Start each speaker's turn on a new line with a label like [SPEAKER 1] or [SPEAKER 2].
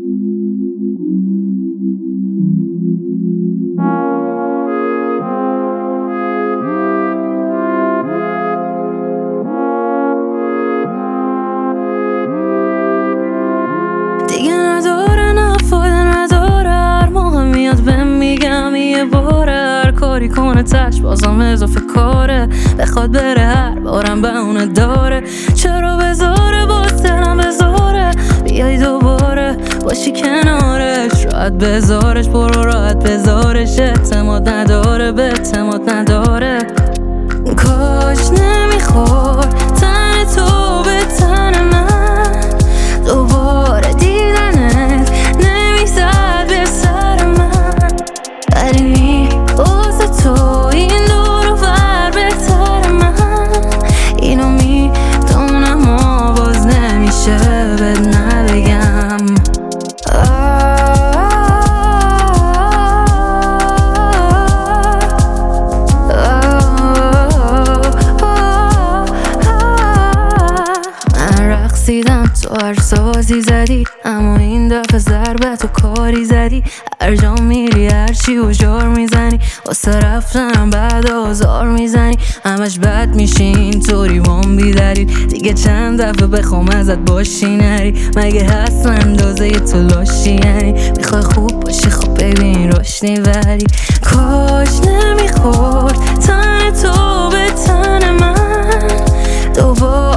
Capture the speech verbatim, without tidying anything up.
[SPEAKER 1] دیگه نداره نفایده نداره هر موقع میاد بهم میگم یه باره هر کاری کنه تش بازم اضافه کاره بخواد بره هر بارم به اونه داره چرا بذاره باز دلم بذاره بیای دوباره باشی کنارش راحت بذارش برو راحت بذارش اعتماد نداره به اعتماد نداره کاش نمیخور تن تو به تن من دوباره دیدنت نمیزد به سر من ولی میبازه تو این دور و بر بهتر من اینو میدونم و باز نمیشه بد نبگم رقصیدم تو هر سازی زدی اما این دفعه ضربت و کاری زدی هر جا میری هرچی و جار میزنی واسه رفتنم بعد آزار میزنی همش بد میشی اینطوری وام بیدلیل دیگه چند دفعه بخوام ازت باشی نری مگه هست اندازه تو لاشی یعنی میخوای خوب باشی خب ببین روشنی ولی کاش نمیخورد تن تو به تن من دوباره